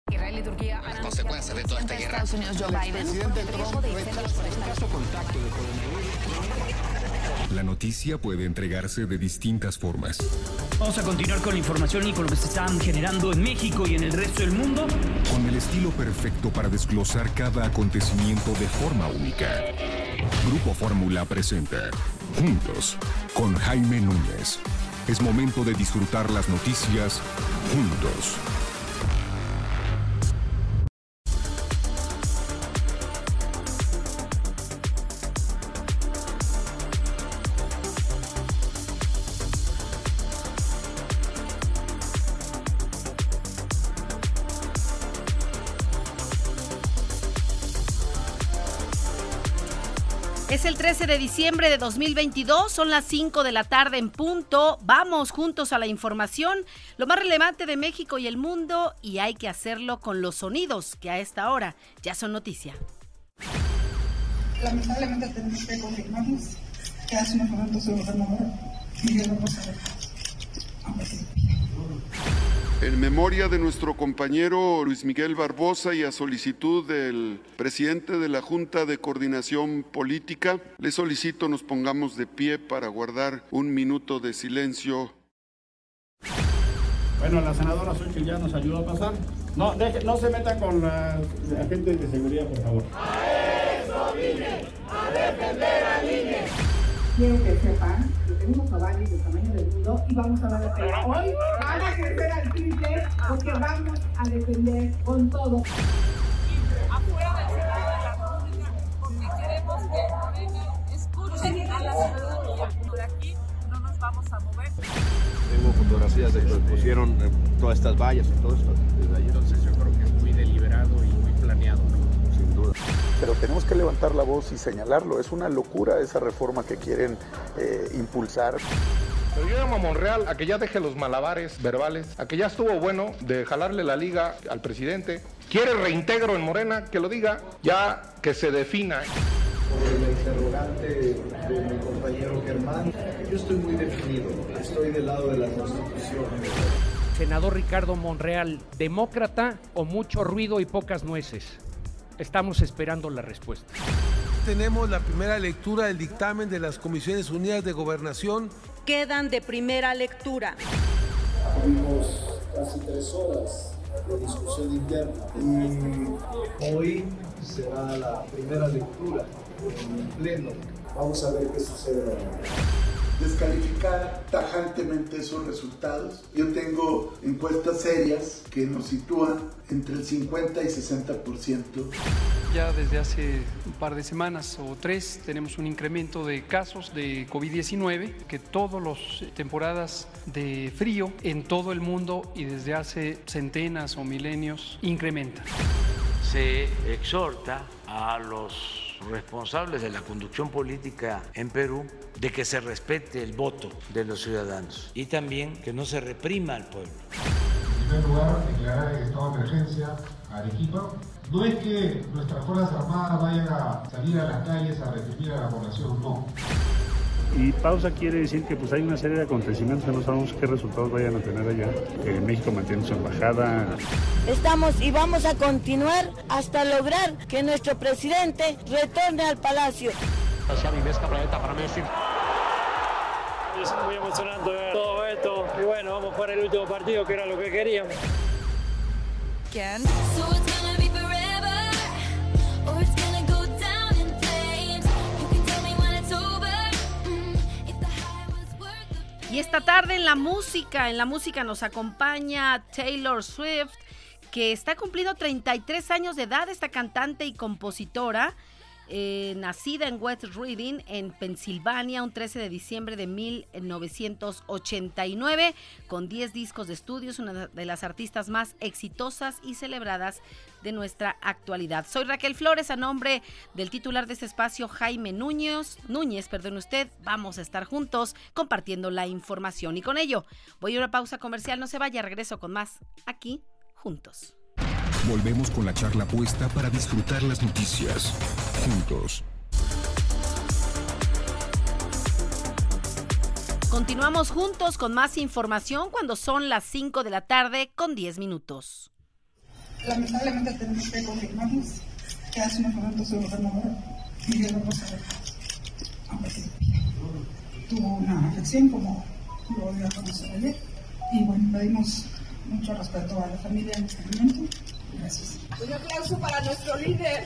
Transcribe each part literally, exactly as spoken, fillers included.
Israel y Turquía las consecuencias de toda esta guerra. Estados Unidos, Joe Biden, presidente Trump rechaza un caso contacto de coronavirus. La noticia puede entregarse de distintas formas. Vamos a continuar con la información y con lo que se están generando en México y en el resto del mundo. Con el estilo perfecto para desglosar cada acontecimiento de forma única. Grupo Fórmula presenta Juntos con Jaime Núñez. Es momento de disfrutar las noticias juntos. Es el trece de diciembre de dos mil veintidós, son las cinco de la tarde en punto. Vamos juntos a la información, lo más relevante de México y el mundo, y hay que hacerlo con los sonidos que a esta hora ya son noticia. Lamentablemente tenemos que confirmarnos que hace unos momentos el gobernador Miguel Barbosa ha fallecido. En memoria de nuestro compañero Luis Miguel Barbosa y a solicitud del presidente de la Junta de Coordinación Política, le solicito nos pongamos de pie para guardar un minuto de silencio. Bueno, la senadora Xochitl ya nos ayudó a pasar. No, deje, no se metan con la agentes de seguridad, por favor. ¡A eso vine! ¡A defender al I N E! Quiero que sepan que tenemos ovarios del tamaño del mundo y vamos a dar la pelea. Hoy van a crecer al triple porque vamos a defender con todo. Afuera del Senado de la República, porque queremos que Morena escuchen a la ciudadanía. Por aquí no nos vamos a mover. Tengo fotografías de que pusieron todas estas vallas y todo esto desde ayer. Entonces yo creo que es muy deliberado y muy planeado, ¿no? Sin duda. Pero tenemos que levantar la voz y señalarlo. Es una locura esa reforma que quieren eh, impulsar. Pero yo llamo a Monreal a que ya deje los malabares verbales, a que ya estuvo bueno de jalarle la liga al presidente. Quiere reintegro en Morena, que lo diga, ya que se defina. Por el interrogante de mi compañero Germán, yo estoy muy definido, estoy del lado de la Constitución. Senador Ricardo Monreal, ¿demócrata o mucho ruido y pocas nueces? Estamos esperando la respuesta. Tenemos la primera lectura del dictamen de las Comisiones Unidas de Gobernación. Quedan de primera lectura. Tuvimos casi tres horas de discusión interna y hoy será la primera lectura en el Pleno. Vamos a ver qué sucede. Descalificar tajantemente esos resultados. Yo tengo encuestas serias que nos sitúan entre el cincuenta y sesenta por ciento. Ya desde hace un par de semanas o tres tenemos un incremento de casos de COVID diecinueve que todas las temporadas de frío en todo el mundo y desde hace centenas o milenios incrementan. Se exhorta a los responsables de la conducción política en Perú de que se respete el voto de los ciudadanos y también que no se reprima al pueblo. En primer lugar, declarar el estado de emergencia a Arequipa. No es que nuestras Fuerzas Armadas vayan a salir a las calles a reprimir a la población, no. Y pausa quiere decir que pues hay una serie de acontecimientos que no sabemos qué resultados vayan a tener allá. Eh, México mantiene su embajada. Estamos y vamos a continuar hasta lograr que nuestro presidente retorne al palacio. Es muy emocionante ver todo esto y bueno, vamos para el último partido que era lo que queríamos. ¿Quién? Y esta tarde en la música, en la música nos acompaña Taylor Swift, que está cumpliendo treinta y tres años de edad, esta cantante y compositora, eh, nacida en West Reading, en Pensilvania, un trece de diciembre de mil novecientos ochenta y nueve, con diez discos de estudio, es una de las artistas más exitosas y celebradas de nuestra actualidad. Soy Raquel Flores, a nombre del titular de este espacio, Jaime Núñez, Núñez, perdón usted, vamos a estar juntos compartiendo la información. Y con ello, voy a una pausa comercial, no se vaya, regreso con más, aquí, juntos. Volvemos con la charla puesta para disfrutar las noticias, juntos. Continuamos juntos con más información cuando son las cinco de la tarde con diez minutos. lamentablemente tenemos que confirmarnos que hace unos momentos el gobernador Miguel Barbosa tuvo una afección, como lo dio a conocer ayer, y bueno, pedimos mucho respeto a la familia en este momento. Gracias. Un aplauso para nuestro líder.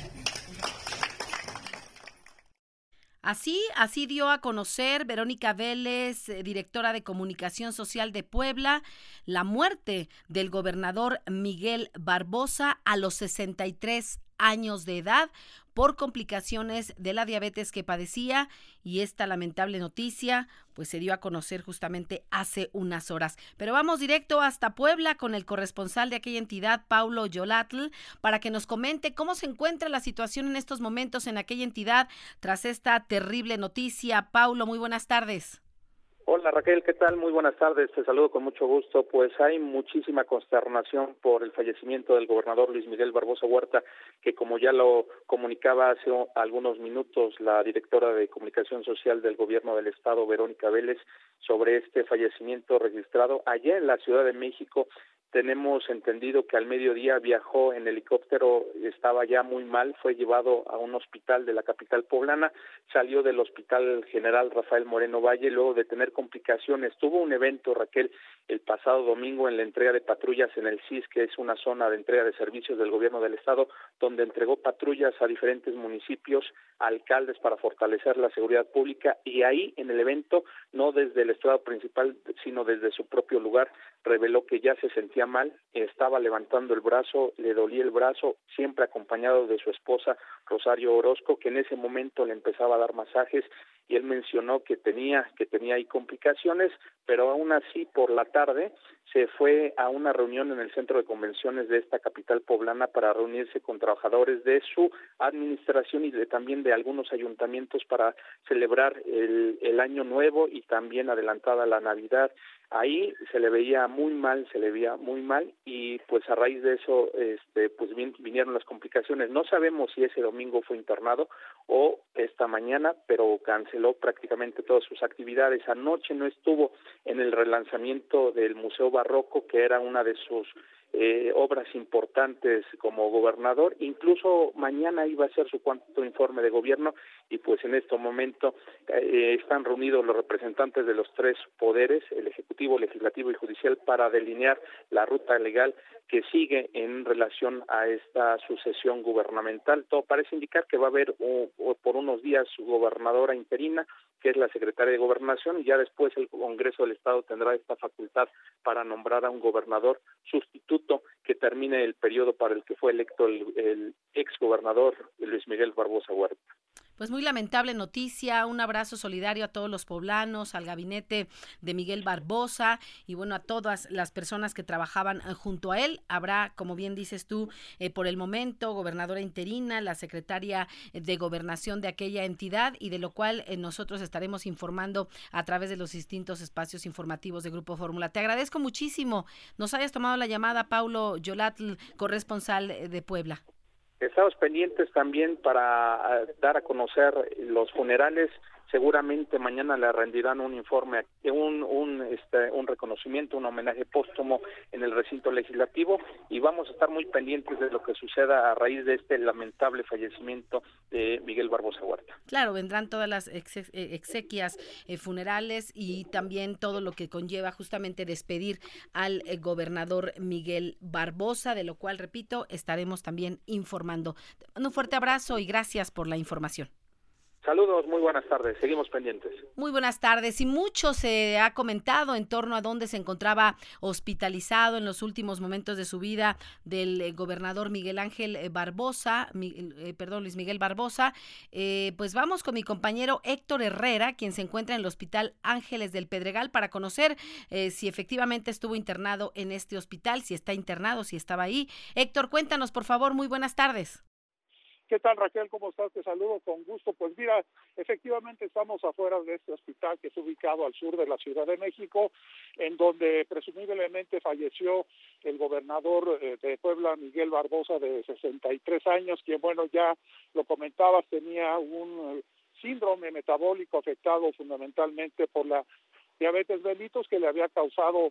Así, así dio a conocer Verónica Vélez, eh, directora de Comunicación Social de Puebla, la muerte del gobernador Miguel Barbosa a los sesenta y tres años de edad por complicaciones de la diabetes que padecía, y esta lamentable noticia pues se dio a conocer justamente hace unas horas. Pero vamos directo hasta Puebla con el corresponsal de aquella entidad, Paulo Yolatl, para que nos comente cómo se encuentra la situación en estos momentos en aquella entidad tras esta terrible noticia. Paulo, muy buenas tardes. Hola Raquel, ¿qué tal? Muy buenas tardes, te saludo con mucho gusto. Pues hay muchísima consternación por el fallecimiento del gobernador Luis Miguel Barbosa Huerta, que como ya lo comunicaba hace algunos minutos la directora de Comunicación Social del Gobierno del Estado, Verónica Vélez, sobre este fallecimiento registrado allá en la Ciudad de México. Tenemos entendido que al mediodía viajó en helicóptero, estaba ya muy mal, fue llevado a un hospital de la capital poblana, salió del Hospital General Rafael Moreno Valle luego de tener complicaciones. Tuvo un evento, Raquel, el pasado domingo en la entrega de patrullas en el C I S, que es una zona de entrega de servicios del gobierno del estado, donde entregó patrullas a diferentes municipios, alcaldes para fortalecer la seguridad pública, y ahí en el evento, no desde el estrado principal, sino desde su propio lugar, reveló que ya se sentía mal, estaba levantando el brazo, le dolía el brazo, siempre acompañado de su esposa Rosario Orozco, que en ese momento le empezaba a dar masajes, y él mencionó que tenía que tenía ahí complicaciones, pero aún así por la tarde se fue a una reunión en el centro de convenciones de esta capital poblana para reunirse con trabajadores de su administración y de, también de algunos ayuntamientos para celebrar el, el año nuevo y también adelantada la Navidad. Ahí se le veía muy mal, se le veía muy mal, y pues a raíz de eso este pues vin, vinieron las complicaciones. No sabemos si ese domingo fue internado o esta mañana, pero canceló prácticamente todas sus actividades. Anoche no estuvo en el relanzamiento del Museo Barroco, que era una de sus eh, obras importantes como gobernador. Incluso mañana iba a hacer su cuarto informe de gobierno, y pues en este momento eh, están reunidos los representantes de los tres poderes, el ejecutivo, legislativo y judicial, para delinear la ruta legal que sigue en relación a esta sucesión gubernamental. Todo parece indicar que va a haber uh, por unos días su gobernadora interina, que es la secretaria de Gobernación, y ya después el Congreso del Estado tendrá esta facultad para nombrar a un gobernador sustituto que termine el periodo para el que fue electo el, el exgobernador Luis Miguel Barbosa Huerta. Pues muy lamentable noticia, un abrazo solidario a todos los poblanos, al gabinete de Miguel Barbosa y bueno, a todas las personas que trabajaban junto a él. Habrá, como bien dices tú, eh, por el momento, gobernadora interina, la secretaria de Gobernación de aquella entidad, y de lo cual eh, nosotros estaremos informando a través de los distintos espacios informativos de Grupo Fórmula. Te agradezco muchísimo nos hayas tomado la llamada, Paulo Yolatl, corresponsal de Puebla. Estamos pendientes también para dar a conocer los funerales. Seguramente mañana le rendirán un informe, un un este un reconocimiento, un homenaje póstumo en el recinto legislativo, y vamos a estar muy pendientes de lo que suceda a raíz de este lamentable fallecimiento de Miguel Barbosa Huerta. Claro, vendrán todas las ex, exequias eh, funerales y también todo lo que conlleva justamente despedir al eh, gobernador Miguel Barbosa, de lo cual, repito, estaremos también informando. Te mando un fuerte abrazo y gracias por la información. Saludos, muy buenas tardes, seguimos pendientes. Muy buenas tardes, y mucho se ha comentado en torno a dónde se encontraba hospitalizado en los últimos momentos de su vida del eh, gobernador Miguel Ángel Barbosa, mi, eh, perdón, Luis Miguel Barbosa. Eh, pues vamos con mi compañero Héctor Herrera, quien se encuentra en el Hospital Ángeles del Pedregal, para conocer eh, si efectivamente estuvo internado en este hospital, si está internado, si estaba ahí. Héctor, cuéntanos, por favor, muy buenas tardes. ¿Qué tal, Raquel? ¿Cómo estás? Te saludo con gusto. Pues mira, efectivamente estamos afuera de este hospital que está ubicado al sur de la Ciudad de México, en donde presumiblemente falleció el gobernador de Puebla, Miguel Barbosa, de sesenta y tres años, quien, bueno, ya lo comentabas, tenía un síndrome metabólico afectado fundamentalmente por la diabetes mellitus, que le había causado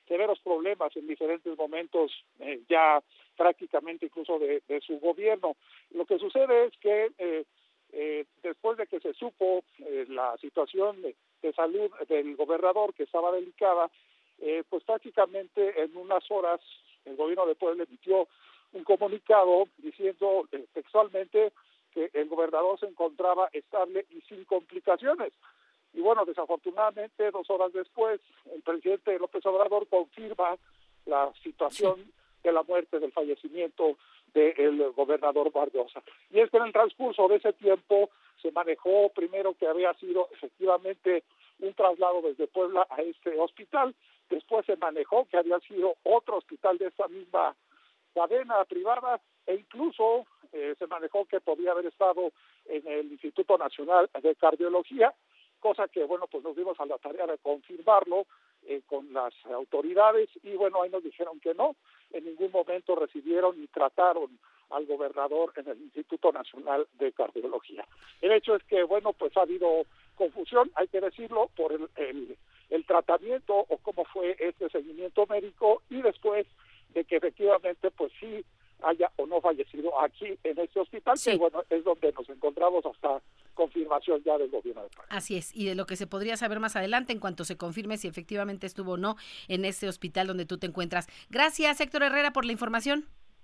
severos problemas en diferentes momentos, eh, ya prácticamente incluso de, de su gobierno. Lo que sucede es que eh, eh, después de que se supo eh, la situación de, de salud del gobernador, que estaba delicada, eh, pues prácticamente en unas horas el gobierno de Puebla emitió un comunicado diciendo eh, textualmente que el gobernador se encontraba estable y sin complicaciones. Y bueno, desafortunadamente, dos horas después, el presidente López Obrador confirma la situación sí. de la muerte, del fallecimiento del gobernador Barbosa. Y es que en el transcurso de ese tiempo se manejó primero que había sido efectivamente un traslado desde Puebla a este hospital, después se manejó que había sido otro hospital de esta misma cadena privada, e incluso eh, se manejó que podía haber estado en el Instituto Nacional de Cardiología, cosa que, bueno, pues nos dimos a la tarea de confirmarlo eh, con las autoridades, y bueno, ahí nos dijeron que no, en ningún momento recibieron ni trataron al gobernador en el Instituto Nacional de Cardiología. El hecho es que, bueno, pues ha habido confusión, hay que decirlo, por el, el, el tratamiento o cómo fue este seguimiento médico, y después de que efectivamente, pues sí, haya o no fallecido aquí en este hospital, sí. que bueno, es donde nos encontramos hasta confirmación ya del gobierno de Puebla. Así es, y de lo que se podría saber más adelante en cuanto se confirme si efectivamente estuvo o no en este hospital donde tú te encuentras. Gracias, Héctor Herrera, por la información.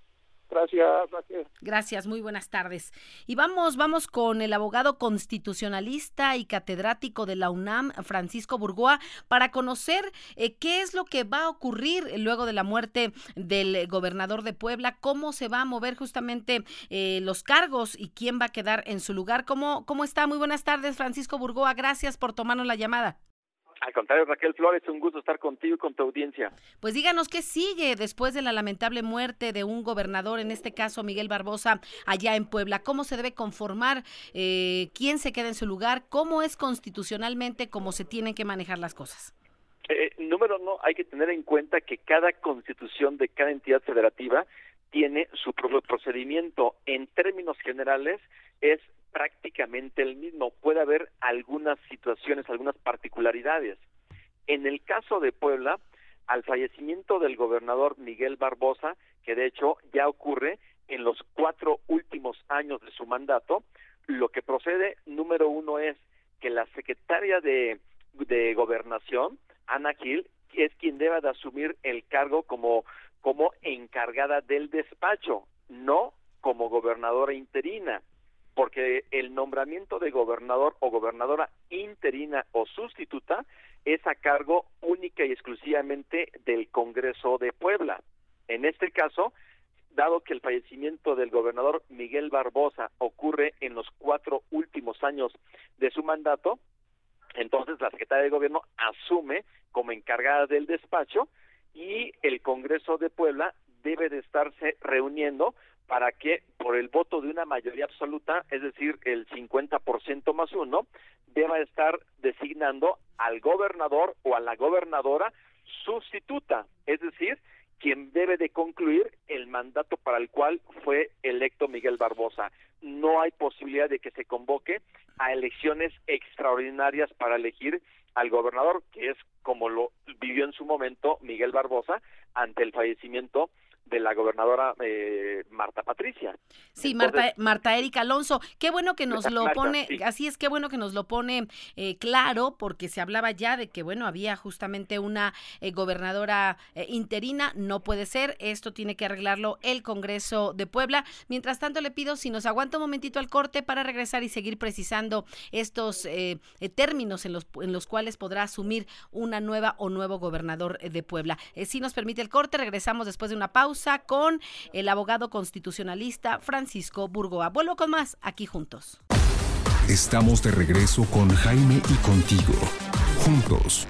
Gracias, Raquel. Gracias, muy buenas tardes. Y vamos, vamos con el abogado constitucionalista y catedrático de la UNAM, Francisco Burgoa, para conocer eh, qué es lo que va a ocurrir luego de la muerte del gobernador de Puebla, cómo se va a mover justamente eh, los cargos y quién va a quedar en su lugar. ¿Cómo, cómo está? Muy buenas tardes, Francisco Burgoa. Gracias por tomarnos la llamada. Al contrario, Raquel Flores, un gusto estar contigo y con tu audiencia. Pues díganos qué sigue después de la lamentable muerte de un gobernador, en este caso Miguel Barbosa, allá en Puebla. ¿Cómo se debe conformar? Eh, ¿Quién se queda en su lugar? ¿Cómo es constitucionalmente cómo se tienen que manejar las cosas? Eh, número uno, hay que tener en cuenta que cada constitución de cada entidad federativa tiene su propio procedimiento. En términos generales, es prácticamente el mismo. Puede haber algunas situaciones, algunas particularidades. En el caso de Puebla, al fallecimiento del gobernador Miguel Barbosa, que de hecho ya ocurre en los cuatro últimos años de su mandato, lo que procede, número uno, es que la secretaria de, de Gobernación, Ana Gil, es quien debe de asumir el cargo como, como encargada del despacho, no como gobernadora interina, porque el nombramiento de gobernador o gobernadora interina o sustituta es a cargo única y exclusivamente del Congreso de Puebla. En este caso, dado que el fallecimiento del gobernador Miguel Barbosa ocurre en los cuatro últimos años de su mandato, entonces la secretaria de Gobierno asume como encargada del despacho y el Congreso de Puebla debe de estarse reuniendo para que por el voto de una mayoría absoluta, es decir, el cincuenta por ciento más uno, deba estar designando al gobernador o a la gobernadora sustituta, es decir, quien debe de concluir el mandato para el cual fue electo Miguel Barbosa. No hay posibilidad de que se convoque a elecciones extraordinarias para elegir al gobernador, que es como lo vivió en su momento Miguel Barbosa ante el fallecimiento de la gobernadora eh, Marta Patricia. Sí, Entonces, Marta, Marta Erika Alonso, qué bueno que nos lo Marta, pone, sí. así es, qué bueno que nos lo pone eh, claro, porque se hablaba ya de que, bueno, había justamente una eh, gobernadora eh, interina, no puede ser, esto tiene que arreglarlo el Congreso de Puebla. Mientras tanto, le pido si nos aguanta un momentito al corte para regresar y seguir precisando estos eh, eh, términos en los, en los cuales podrá asumir una nueva o nuevo gobernador de Puebla. Eh, si nos permite el corte, regresamos después de una pausa con el abogado constitucionalista Francisco Burgoa. Vuelvo con más aquí juntos. Estamos de regreso con Jaime y contigo. Juntos.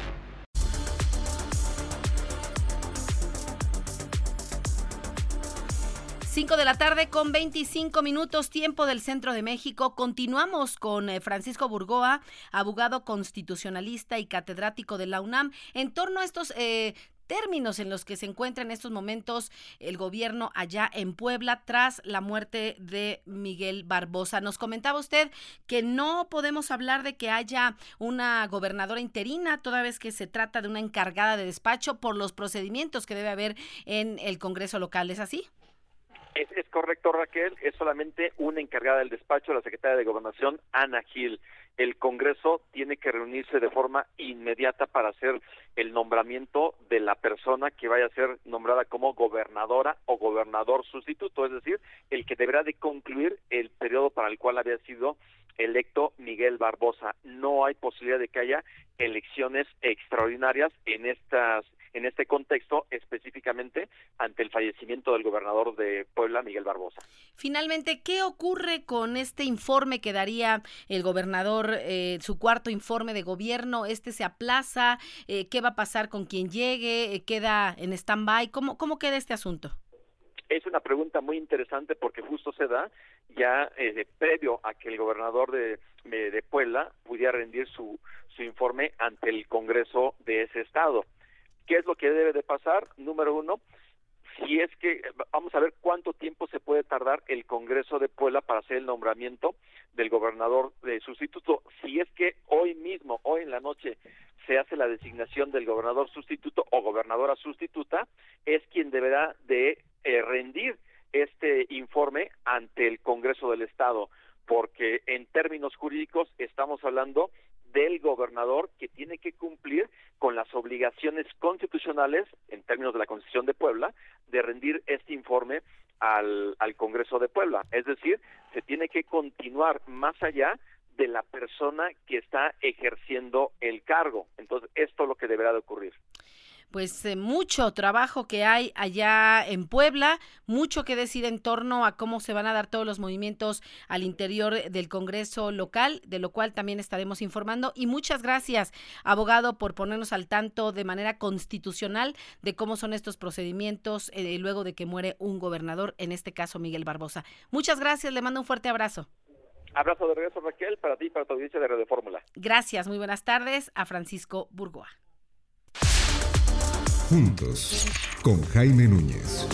Cinco de la tarde con veinticinco minutos, tiempo del centro de México. Continuamos con eh, Francisco Burgoa, abogado constitucionalista y catedrático de la UNAM, en torno a estos eh, términos en los que se encuentra en estos momentos el gobierno allá en Puebla tras la muerte de Miguel Barbosa. Nos comentaba usted que no podemos hablar de que haya una gobernadora interina, toda vez que se trata de una encargada de despacho por los procedimientos que debe haber en el Congreso local. ¿Es así? Es, es correcto, Raquel, es solamente una encargada del despacho, la secretaria de Gobernación, Ana Gil. El Congreso tiene que reunirse de forma inmediata para hacer el nombramiento de la persona que vaya a ser nombrada como gobernadora o gobernador sustituto, es decir, el que deberá de concluir el periodo para el cual había sido electo Miguel Barbosa. No hay posibilidad de que haya elecciones extraordinarias en estas en este contexto, específicamente ante el fallecimiento del gobernador de Puebla, Miguel Barbosa. Finalmente, ¿qué ocurre con este informe que daría el gobernador, eh, su cuarto informe de gobierno? ¿Este se aplaza? Eh, ¿Qué va a pasar con quien llegue? Eh, ¿Queda en stand-by? ¿Cómo, cómo queda este asunto? Es una pregunta muy interesante porque justo se da ya eh, previo a que el gobernador de, de Puebla pudiera rendir su, su informe ante el Congreso de ese estado. ¿Qué es lo que debe de pasar? Número uno, si es que, vamos a ver cuánto tiempo se puede tardar el Congreso de Puebla para hacer el nombramiento del gobernador de sustituto. Si es que hoy mismo, hoy en la noche, se hace la designación del gobernador sustituto o gobernadora sustituta, es quien deberá de eh, rendir este informe ante el Congreso del Estado, porque en términos jurídicos estamos hablando del gobernador que tiene que cumplir con las obligaciones constitucionales, en términos de la Constitución de Puebla, de rendir este informe al, al Congreso de Puebla. Es decir, se tiene que continuar más allá de la persona que está ejerciendo el cargo. Entonces, esto es lo que deberá de ocurrir. Pues eh, mucho trabajo que hay allá en Puebla, mucho que decir en torno a cómo se van a dar todos los movimientos al interior del Congreso local, de lo cual también estaremos informando. Y muchas gracias, abogado, por ponernos al tanto de manera constitucional de cómo son estos procedimientos eh, luego de que muere un gobernador, en este caso Miguel Barbosa. Muchas gracias, le mando un fuerte abrazo. Abrazo de regreso, Raquel, para ti y para tu audiencia de Radio Fórmula. Gracias, muy buenas tardes, a Francisco Burgoa. Juntos, con Jaime Núñez.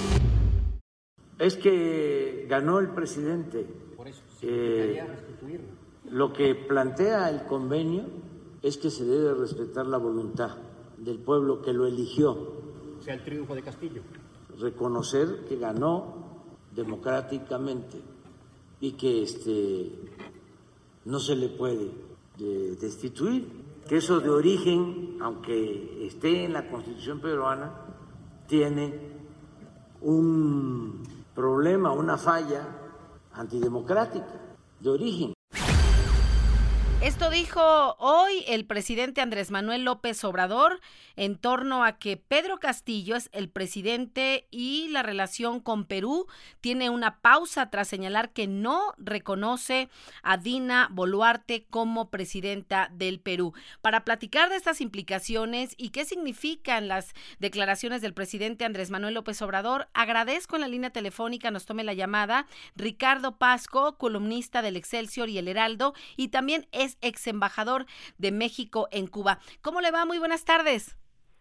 Es que ganó el presidente. Por eso, sí, eh, lo que plantea el convenio es que se debe respetar la voluntad del pueblo que lo eligió. O sea, el triunfo de Castillo. Reconocer que ganó democráticamente y que este no se le puede de, destituir. Que eso de origen, aunque esté en la Constitución peruana, tiene un problema, una falla antidemocrática de origen. Esto dijo hoy el presidente Andrés Manuel López Obrador en torno a que Pedro Castillo es el presidente y la relación con Perú tiene una pausa tras señalar que no reconoce a Dina Boluarte como presidenta del Perú. Para platicar de estas implicaciones y qué significan las declaraciones del presidente Andrés Manuel López Obrador, agradezco en la línea telefónica nos tome la llamada Ricardo Pasco, columnista del Excelsior y El Heraldo, y también es ex embajador de México en Cuba. ¿Cómo le va? Muy buenas tardes.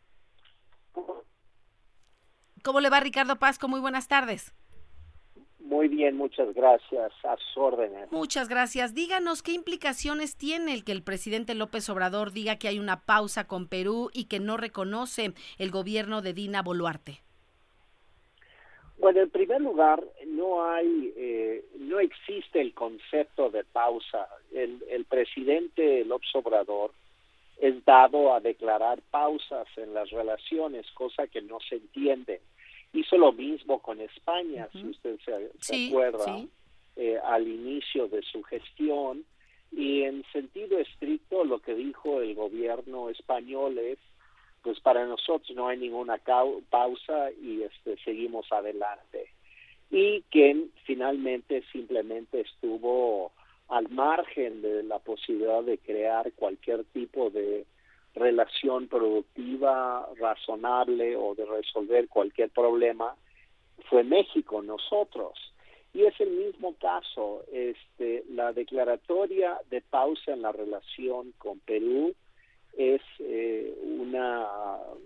¿Cómo le va, Ricardo Pasco? Muy buenas tardes. Muy bien, muchas gracias. A sus órdenes. Muchas gracias. Díganos qué implicaciones tiene el que el presidente López Obrador diga que hay una pausa con Perú y que no reconoce el gobierno de Dina Boluarte. Bueno, en primer lugar, no hay, eh, no existe el concepto de pausa. El, el presidente López Obrador es dado a declarar pausas en las relaciones, cosa que no se entiende. Hizo lo mismo con España, uh-huh. si usted se, se sí, acuerda, sí. eh, al inicio de su gestión, y en sentido estricto lo que dijo el gobierno español es, pues para nosotros no hay ninguna cau- pausa y este seguimos adelante. Y que finalmente simplemente estuvo al margen de la posibilidad de crear cualquier tipo de relación productiva, razonable o de resolver cualquier problema, fue México, nosotros. Y es el mismo caso, este, la declaratoria de pausa en la relación con Perú es eh, una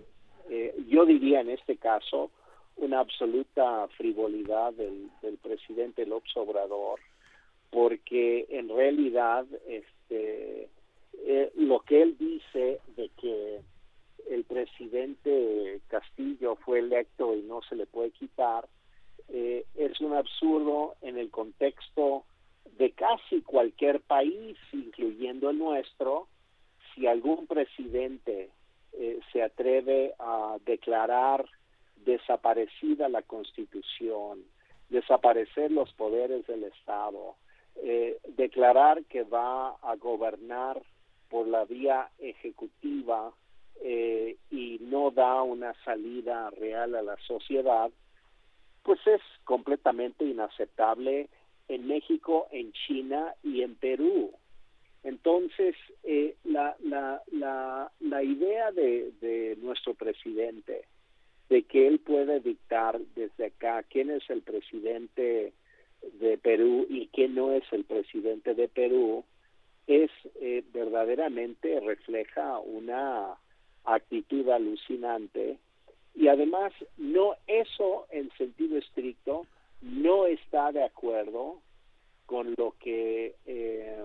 eh, yo diría en este caso, una absoluta frivolidad del, del presidente López Obrador, porque en realidad este, eh, lo que él dice de que el presidente Castillo fue electo y no se le puede quitar, eh, es un absurdo en el contexto de casi cualquier país, incluyendo el nuestro. Si algún presidente eh, se atreve a declarar desaparecida la Constitución, desaparecer los poderes del Estado, eh, declarar que va a gobernar por la vía ejecutiva eh, y no da una salida real a la sociedad, pues es completamente inaceptable en México, en China y en Perú. Entonces, eh, la, la, la, la idea de, de nuestro presidente, de que él puede dictar desde acá quién es el presidente de Perú y quién no es el presidente de Perú, es eh, verdaderamente refleja una actitud alucinante, y además no, eso en sentido estricto no está de acuerdo con lo que eh,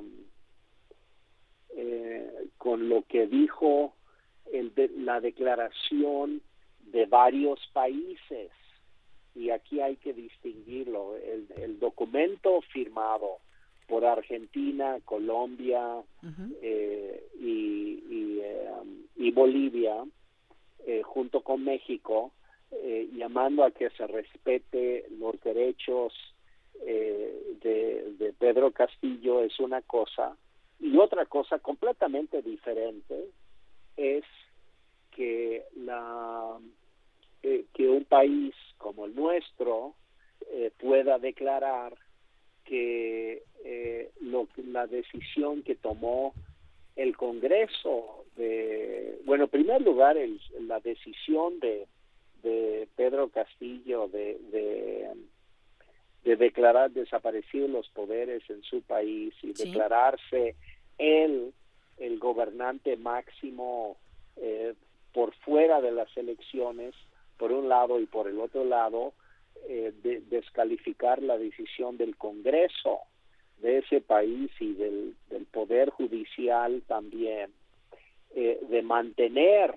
eh, con lo que dijo el de, la declaración de varios países, y aquí hay que distinguirlo. El, el documento firmado por Argentina, Colombia uh-huh. eh, y, y, eh, y Bolivia, eh, junto con México, eh, llamando a que se respete los derechos eh, de, de Pedro Castillo, es una cosa, y otra cosa completamente diferente es que la eh, que un país como el nuestro eh, pueda declarar que eh, lo, la decisión que tomó el Congreso de, bueno, en primer lugar, el, la decisión de, de Pedro Castillo de, de, de declarar desaparecidos los poderes en su país y sí. declararse él el gobernante máximo eh, por fuera de las elecciones, por un lado, y por el otro lado, eh, de, descalificar la decisión del Congreso de ese país y del, del Poder Judicial también, eh, de mantener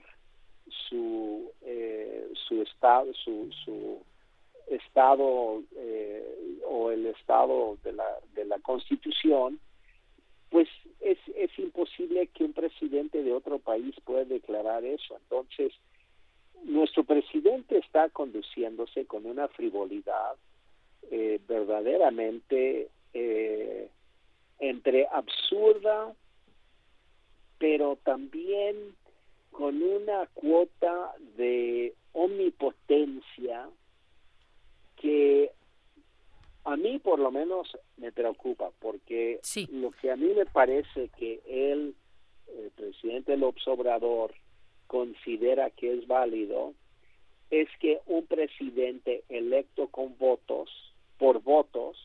su eh, su estado su, su estado eh, o el estado de la de la Constitución, pues es es imposible que un presidente de otro país pueda declarar eso. Entonces, nuestro presidente está conduciéndose con una frivolidad eh, verdaderamente eh, entre absurda, pero también con una cuota de omnipotencia que a mí por lo menos me preocupa, porque sí. lo que a mí me parece que él, el presidente López Obrador, considera que es válido, es que un presidente electo con votos, por votos,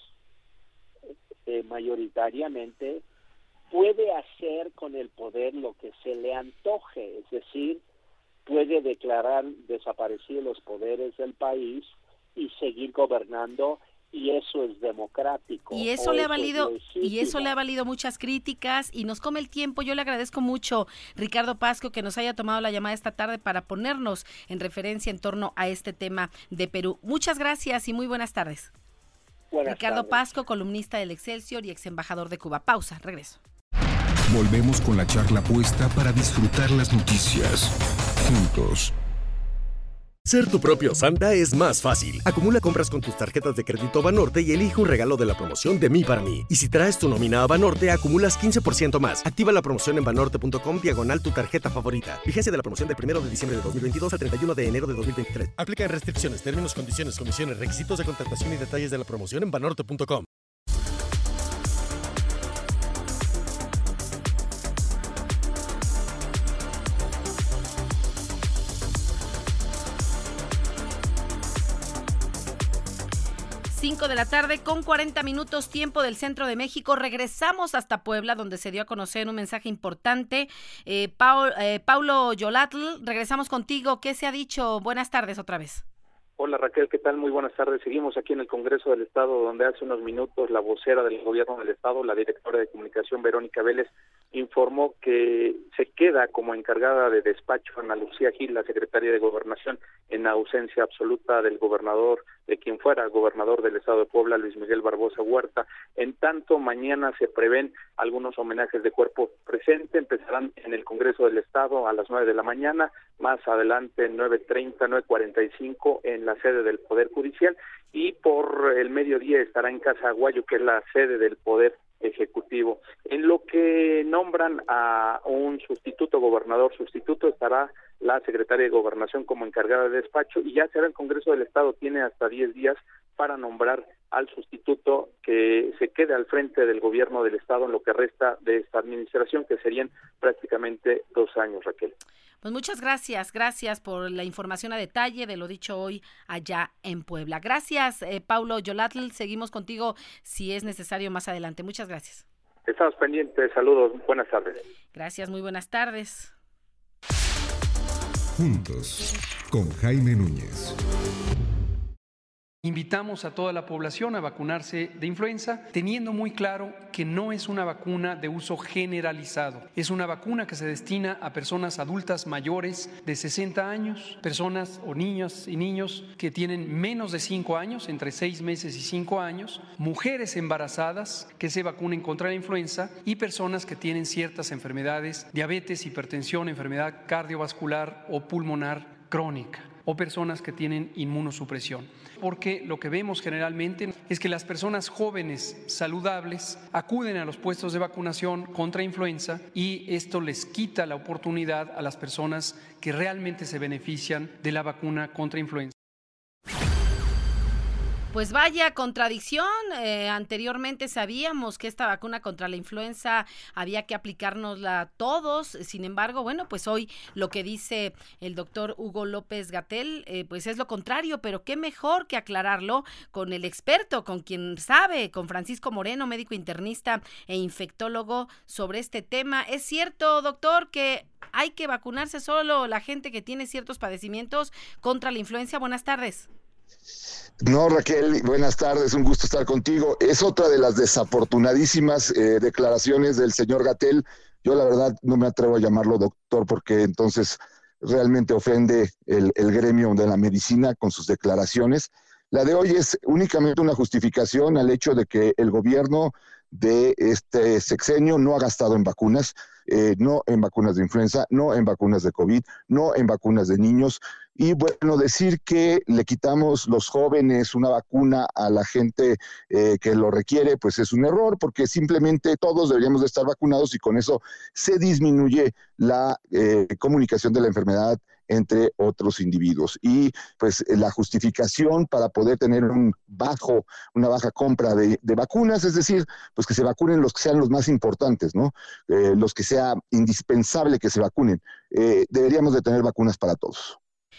eh, mayoritariamente, puede hacer con el poder lo que se le antoje, es decir, puede declarar desaparecidos los poderes del país y seguir gobernando, y eso es democrático. Y eso le ha valido y eso le ha valido muchas críticas, y nos come el tiempo. Yo le agradezco mucho, Ricardo Pasco, que nos haya tomado la llamada esta tarde para ponernos en referencia en torno a este tema de Perú. Muchas gracias y muy buenas tardes. Buenas Ricardo tardes. Pasco, columnista del Excelsior y ex embajador de Cuba. Pausa, regreso. Volvemos con la charla puesta para disfrutar las noticias juntos. Ser tu propio Santa es más fácil. Acumula compras con tus tarjetas de crédito Banorte y elige un regalo de la promoción de Mí para Mí. Y si traes tu nómina a Banorte, acumulas quince por ciento más. Activa la promoción en banorte punto com diagonal tu tarjeta favorita. Vigencia de la promoción del primero de diciembre de dos mil veintidós al treinta y uno de enero de dos mil veintitrés. Aplican restricciones, términos, condiciones, comisiones, requisitos de contratación y detalles de la promoción en banorte punto com. cinco de la tarde con cuarenta minutos, tiempo del centro de México. Regresamos hasta Puebla, donde se dio a conocer un mensaje importante. Eh, Paul, eh, Paulo Yolatl, regresamos contigo. ¿Qué se ha dicho? Buenas tardes otra vez. Hola Raquel, ¿qué tal? Muy buenas tardes. Seguimos aquí en el Congreso del Estado, donde hace unos minutos la vocera del Gobierno del Estado, la directora de Comunicación, Verónica Vélez, informó que se queda como encargada de despacho Ana Lucía Gil, la secretaria de Gobernación, en ausencia absoluta del gobernador, de quien fuera gobernador del Estado de Puebla, Luis Miguel Barbosa Huerta. En tanto, mañana se prevén algunos homenajes de cuerpo presente. Empezarán en el Congreso del Estado a las nueve de la mañana, más adelante nueve treinta, nueve cuarenta y cinco en la sede del Poder Judicial, y por el mediodía estará en Casa Aguayo, que es la sede del Poder Ejecutivo. En lo que nombran a un sustituto, gobernador sustituto, estará la secretaria de Gobernación como encargada de despacho, y ya será el Congreso del Estado, tiene hasta diez días para nombrar al sustituto que se quede al frente del Gobierno del Estado en lo que resta de esta administración, que serían prácticamente dos años, Raquel. Pues muchas gracias, gracias por la información a detalle de lo dicho hoy allá en Puebla. Gracias, eh, Paulo Yolatl, seguimos contigo si es necesario más adelante. Muchas gracias. Estamos pendientes, saludos, buenas tardes. Gracias, muy buenas tardes. Juntos, con Jaime Núñez. Invitamos a toda la población a vacunarse de influenza, teniendo muy claro que no es una vacuna de uso generalizado. Es una vacuna que se destina a personas adultas mayores de sesenta años, personas o niñas y niños que tienen menos de cinco años, entre seis meses y cinco años, mujeres embarazadas que se vacunen contra la influenza y personas que tienen ciertas enfermedades, diabetes, hipertensión, enfermedad cardiovascular o pulmonar crónica, o personas que tienen inmunosupresión. Porque lo que vemos generalmente es que las personas jóvenes saludables acuden a los puestos de vacunación contra influenza y esto les quita la oportunidad a las personas que realmente se benefician de la vacuna contra influenza. Pues vaya contradicción, eh, anteriormente sabíamos que esta vacuna contra la influenza había que aplicárnosla todos, sin embargo, bueno, pues hoy lo que dice el doctor Hugo López-Gatell, eh, pues es lo contrario, pero qué mejor que aclararlo con el experto, con quien sabe, con Francisco Moreno, médico internista e infectólogo sobre este tema. ¿Es cierto, doctor, que hay que vacunarse solo la gente que tiene ciertos padecimientos contra la influenza? Buenas tardes. No, Raquel, buenas tardes, un gusto estar contigo. Es otra de las desafortunadísimas eh, declaraciones del señor Gatell. Yo la verdad no me atrevo a llamarlo doctor porque entonces realmente ofende el, el gremio de la medicina con sus declaraciones. La de hoy es únicamente una justificación al hecho de que el gobierno de este sexenio no ha gastado en vacunas, eh, no en vacunas de influenza, no en vacunas de COVID, no en vacunas de niños. Y bueno, decir que le quitamos los jóvenes una vacuna a la gente eh, que lo requiere, pues es un error, porque simplemente todos deberíamos de estar vacunados y con eso se disminuye la eh, comunicación de la enfermedad entre otros individuos. Y pues la justificación para poder tener un bajo, una baja compra de, de vacunas, es decir, pues que se vacunen los que sean los más importantes, ¿no? Eh, los que sea indispensable que se vacunen. Eh, deberíamos de tener vacunas para todos.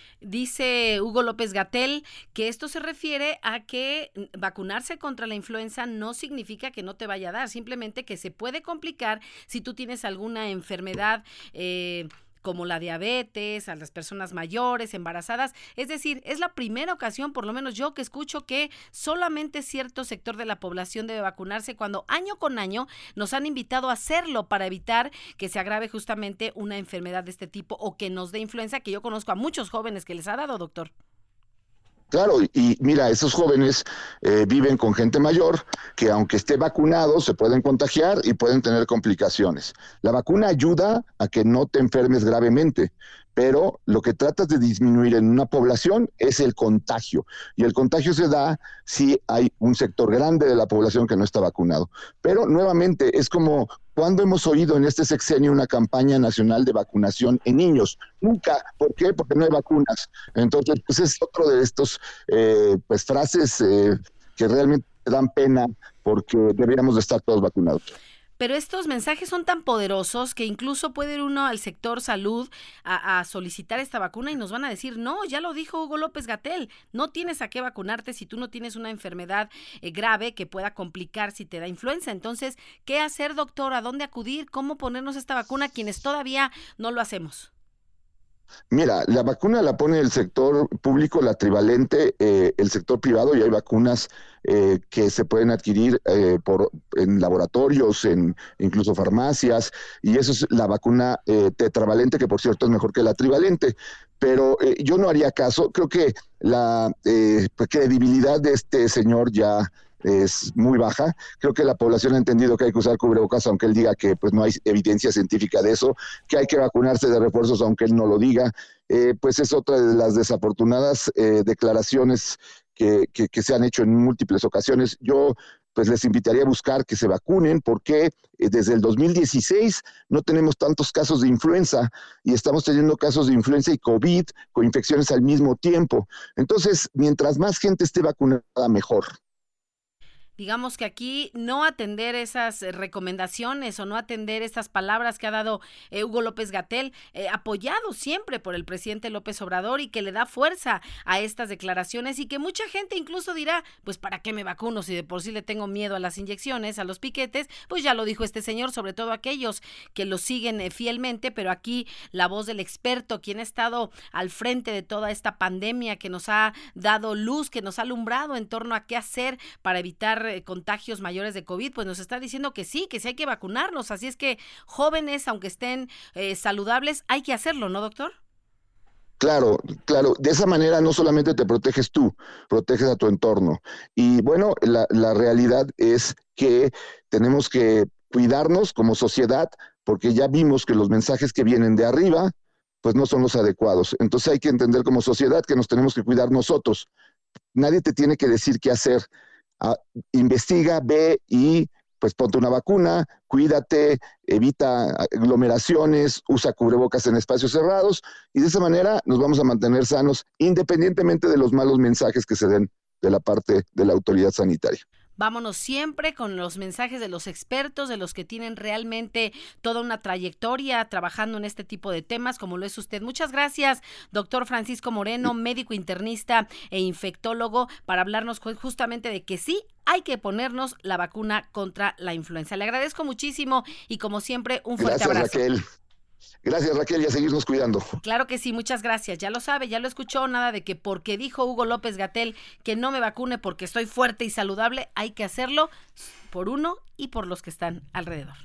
Dice Hugo López-Gatell que esto se refiere a que vacunarse contra la influenza no significa que no te vaya a dar, simplemente que se puede complicar si tú tienes alguna enfermedad eh, como la diabetes, a las personas mayores, embarazadas. Es decir, es la primera ocasión, por lo menos yo, que escucho que solamente cierto sector de la población debe vacunarse, cuando año con año nos han invitado a hacerlo para evitar que se agrave justamente una enfermedad de este tipo o que nos dé influenza, que yo conozco a muchos jóvenes que les ha dado, doctor. Claro, y mira, esos jóvenes eh, viven con gente mayor que aunque esté vacunado se pueden contagiar y pueden tener complicaciones. La vacuna ayuda a que no te enfermes gravemente, pero lo que tratas de disminuir en una población es el contagio, y el contagio se da si hay un sector grande de la población que no está vacunado. Pero nuevamente es como cuando hemos oído en este sexenio una campaña nacional de vacunación en niños. Nunca. ¿Por qué? Porque no hay vacunas. Entonces, pues es otro de estos eh, pues frases eh, que realmente dan pena, porque deberíamos de estar todos vacunados. pero estos mensajes son tan poderosos que incluso puede ir uno al sector salud a, a solicitar esta vacuna y nos van a decir, no, ya lo dijo Hugo López-Gatell, no tienes a qué vacunarte si tú no tienes una enfermedad eh, grave que pueda complicar si te da influenza. Entonces, ¿qué hacer, doctor? ¿A dónde acudir? ¿Cómo ponernos esta vacuna quienes todavía no lo hacemos? Mira, la vacuna la pone el sector público, la trivalente, eh, el sector privado, y hay vacunas eh, que se pueden adquirir eh, por en laboratorios, en incluso farmacias, y eso es la vacuna eh, tetravalente, que por cierto es mejor que la trivalente. Pero eh, yo no haría caso, creo que la eh, credibilidad de este señor ya es muy baja. Creo que la población ha entendido que hay que usar cubrebocas, aunque él diga que pues no hay evidencia científica de eso, que hay que vacunarse de refuerzos, aunque él no lo diga. Eh, pues es otra de las desafortunadas eh, declaraciones que, que, que se han hecho en múltiples ocasiones. Yo pues les invitaría a buscar que se vacunen, porque eh, desde el dos mil dieciséis no tenemos tantos casos de influenza y estamos teniendo casos de influenza y COVID con infecciones al mismo tiempo. Entonces, mientras más gente esté vacunada, mejor. Digamos que aquí no atender esas recomendaciones o no atender estas palabras que ha dado eh, Hugo López-Gatell, eh, apoyado siempre por el presidente López Obrador, y que le da fuerza a estas declaraciones, y que mucha gente incluso dirá, pues ¿para qué me vacuno si de por sí le tengo miedo a las inyecciones, a los piquetes? Pues ya lo dijo este señor, sobre todo aquellos que lo siguen eh, fielmente, pero aquí la voz del experto, quien ha estado al frente de toda esta pandemia, que nos ha dado luz, que nos ha alumbrado en torno a qué hacer para evitar contagios mayores de COVID, pues nos está diciendo que sí, que sí hay que vacunarnos. Así es que jóvenes, aunque estén eh, saludables, hay que hacerlo, ¿no, doctor? Claro, claro. De esa manera no solamente te proteges tú, proteges a tu entorno. Y bueno, la, la realidad es que tenemos que cuidarnos como sociedad, porque ya vimos que los mensajes que vienen de arriba, pues no son los adecuados. Entonces hay que entender como sociedad que nos tenemos que cuidar nosotros. Nadie te tiene que decir qué hacer. Uh, investiga, ve y pues ponte una vacuna, cuídate, evita aglomeraciones, usa cubrebocas en espacios cerrados, y de esa manera nos vamos a mantener sanos independientemente de los malos mensajes que se den de la parte de la autoridad sanitaria. Vámonos siempre con los mensajes de los expertos, de los que tienen realmente toda una trayectoria trabajando en este tipo de temas, como lo es usted. Muchas gracias, doctor Francisco Moreno, médico internista e infectólogo, para hablarnos justamente de que sí hay que ponernos la vacuna contra la influenza. Le agradezco muchísimo y, como siempre, un fuerte gracias, abrazo. Raquel. Gracias, Raquel, y a seguirnos cuidando. Claro que sí, muchas gracias. Ya lo sabe, ya lo escuchó, nada de que porque dijo Hugo López-Gatell que no me vacune porque estoy fuerte y saludable. Hay que hacerlo por uno y por los que están alrededor.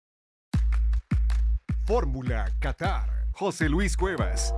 Fórmula Qatar. José Luis Cuevas.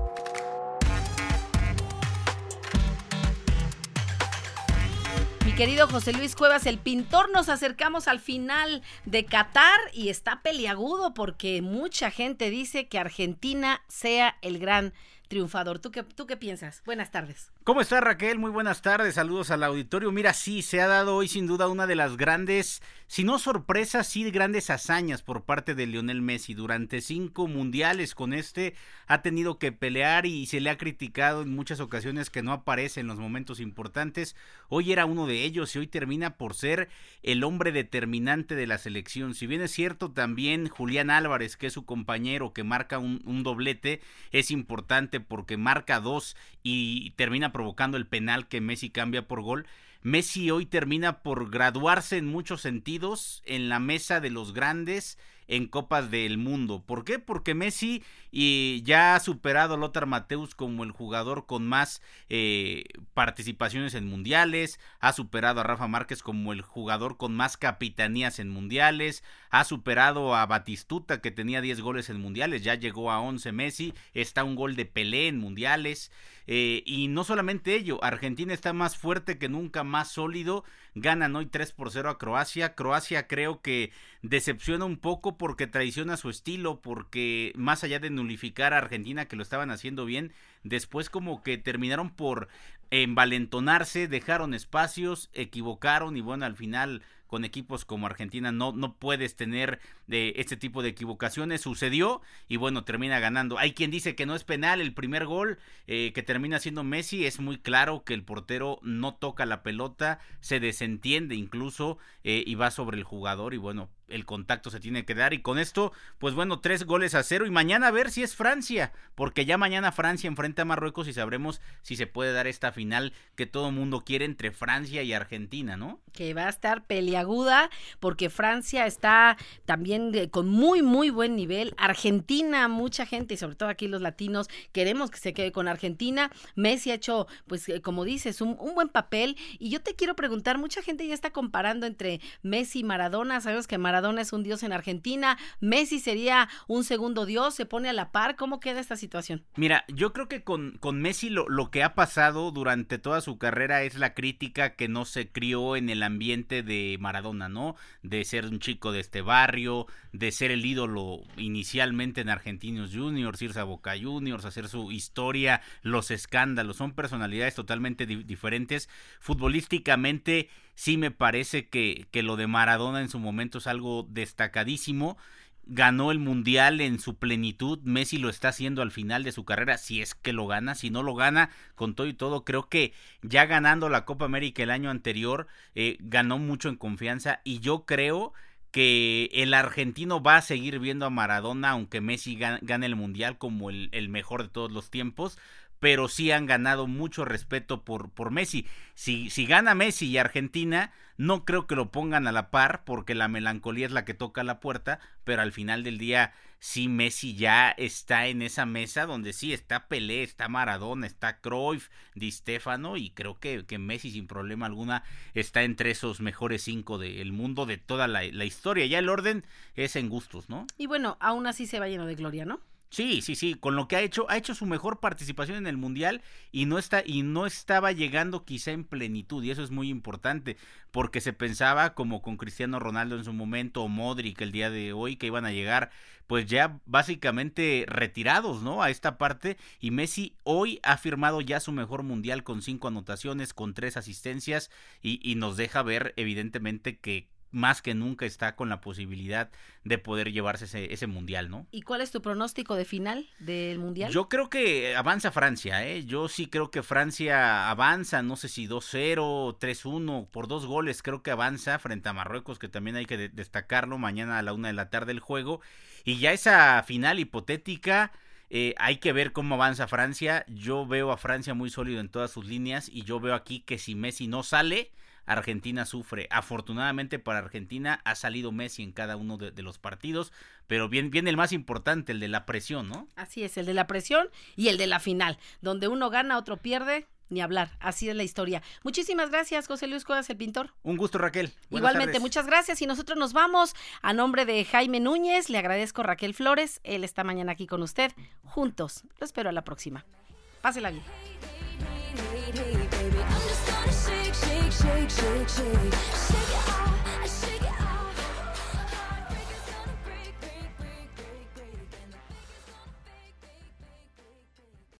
Mi querido José Luis Cuevas, el pintor, nos acercamos al final de Qatar y está peliagudo porque mucha gente dice que Argentina sea el gran triunfador. ¿Tú qué, tú qué piensas? Buenas tardes. ¿Cómo estás, Raquel? Muy buenas tardes, saludos al auditorio. Mira, sí, se ha dado hoy sin duda una de las grandes, si no sorpresas, sí grandes hazañas por parte de Lionel Messi. Durante cinco mundiales con este ha tenido que pelear y se le ha criticado en muchas ocasiones que no aparece en los momentos importantes. Hoy era uno de ellos y hoy termina por ser el hombre determinante de la selección. Si bien es cierto, también Julián Álvarez, que es su compañero, que marca un, un doblete, es importante porque marca dos y termina provocando el penal que Messi cambia por gol. Messi hoy termina por graduarse en muchos sentidos en la mesa de los grandes en Copas del Mundo. ¿Por qué? Porque Messi y ya ha superado a Lothar Matthäus como el jugador con más eh, participaciones en mundiales, ha superado a Rafa Márquez como el jugador con más capitanías en mundiales, ha superado a Batistuta, que tenía diez goles en mundiales, ya llegó a once Messi, está un gol de Pelé en mundiales, eh, y no solamente ello, Argentina está más fuerte que nunca, más sólido, ganan hoy tres por cero a Croacia. Croacia creo que decepciona un poco porque traiciona su estilo, porque más allá de nulificar a Argentina, que lo estaban haciendo bien, después como que terminaron por envalentonarse, dejaron espacios, equivocaron y bueno, al final con equipos como Argentina no, no puedes tener de este tipo de equivocaciones. Sucedió y bueno, termina ganando. Hay quien dice que no es penal el primer gol eh, que termina siendo Messi. Es muy claro que el portero no toca la pelota, se desentiende incluso eh, y va sobre el jugador y bueno, el contacto se tiene que dar, y con esto, pues bueno, tres goles a cero, y mañana a ver si es Francia, porque ya mañana Francia enfrenta a Marruecos y sabremos si se puede dar esta final que todo mundo quiere entre Francia y Argentina, ¿no? Que va a estar peliaguda, porque Francia está también de, con muy, muy buen nivel. Argentina, mucha gente, y sobre todo aquí los latinos, queremos que se quede con Argentina. Messi ha hecho, pues, como dices, un, un buen papel, y yo te quiero preguntar, mucha gente ya está comparando entre Messi y Maradona. Sabemos que Maradona es un dios en Argentina, Messi sería un segundo dios, se pone a la par. ¿Cómo queda esta situación? Mira, yo creo que con, con Messi lo, lo que ha pasado durante toda su carrera es la crítica que no se crió en el ambiente de Maradona, ¿no? De ser un chico de este barrio, de ser el ídolo inicialmente en Argentinos Juniors, irse a Boca Juniors, hacer su historia, los escándalos, son personalidades totalmente di- diferentes. Futbolísticamente sí me parece que, que lo de Maradona en su momento es algo destacadísimo. Ganó el Mundial en su plenitud, Messi lo está haciendo al final de su carrera, si es que lo gana, si no lo gana, con todo y todo, creo que ya ganando la Copa América el año anterior, eh, ganó mucho en confianza, y yo creo que el argentino va a seguir viendo a Maradona, aunque Messi gane, gane el Mundial como el, el mejor de todos los tiempos, pero sí han ganado mucho respeto por, por Messi. Si, si gana Messi y Argentina, no creo que lo pongan a la par, porque la melancolía es la que toca la puerta, pero al final del día sí Messi ya está en esa mesa donde sí está Pelé, está Maradona, está Cruyff, Di Stéfano, y creo que, que Messi sin problema alguna está entre esos mejores cinco del mundo de toda la, la historia. Ya el orden es en gustos, ¿no? Y bueno, aún así se va lleno de gloria, ¿no? Sí, sí, sí, con lo que ha hecho, ha hecho su mejor participación en el Mundial, y no está, y no estaba llegando quizá en plenitud, y eso es muy importante, porque se pensaba, como con Cristiano Ronaldo en su momento, o Modric el día de hoy, que iban a llegar pues ya básicamente retirados, ¿no? A esta parte, y Messi hoy ha firmado ya su mejor Mundial con cinco anotaciones, con tres asistencias, y, y nos deja ver evidentemente que más que nunca está con la posibilidad de poder llevarse ese, ese mundial, ¿no? ¿Y cuál es tu pronóstico de final del mundial? Yo creo que avanza Francia, ¿eh? Yo sí creo que Francia avanza, no sé si dos cero, tres uno, por dos goles creo que avanza frente a Marruecos, que también hay que de- destacarlo, mañana a la una de la tarde el juego, y ya esa final hipotética, eh, hay que ver cómo avanza Francia. Yo veo a Francia muy sólido en todas sus líneas, y yo veo aquí que si Messi no sale, Argentina sufre. Afortunadamente para Argentina ha salido Messi en cada uno de, de los partidos, pero bien, viene el más importante, el de la presión, ¿no? Así es, el de la presión y el de la final, donde uno gana, otro pierde, ni hablar, así es la historia. Muchísimas gracias, José Luis Cuevas, el pintor. Un gusto, Raquel. Buenas Igualmente, tardes. muchas gracias, y nosotros nos vamos. A nombre de Jaime Núñez, le agradezco a Raquel Flores, él está mañana aquí con usted, juntos, lo espero a la próxima. Pásela bien. Shake, shake, shake, shake, shake, shake it off.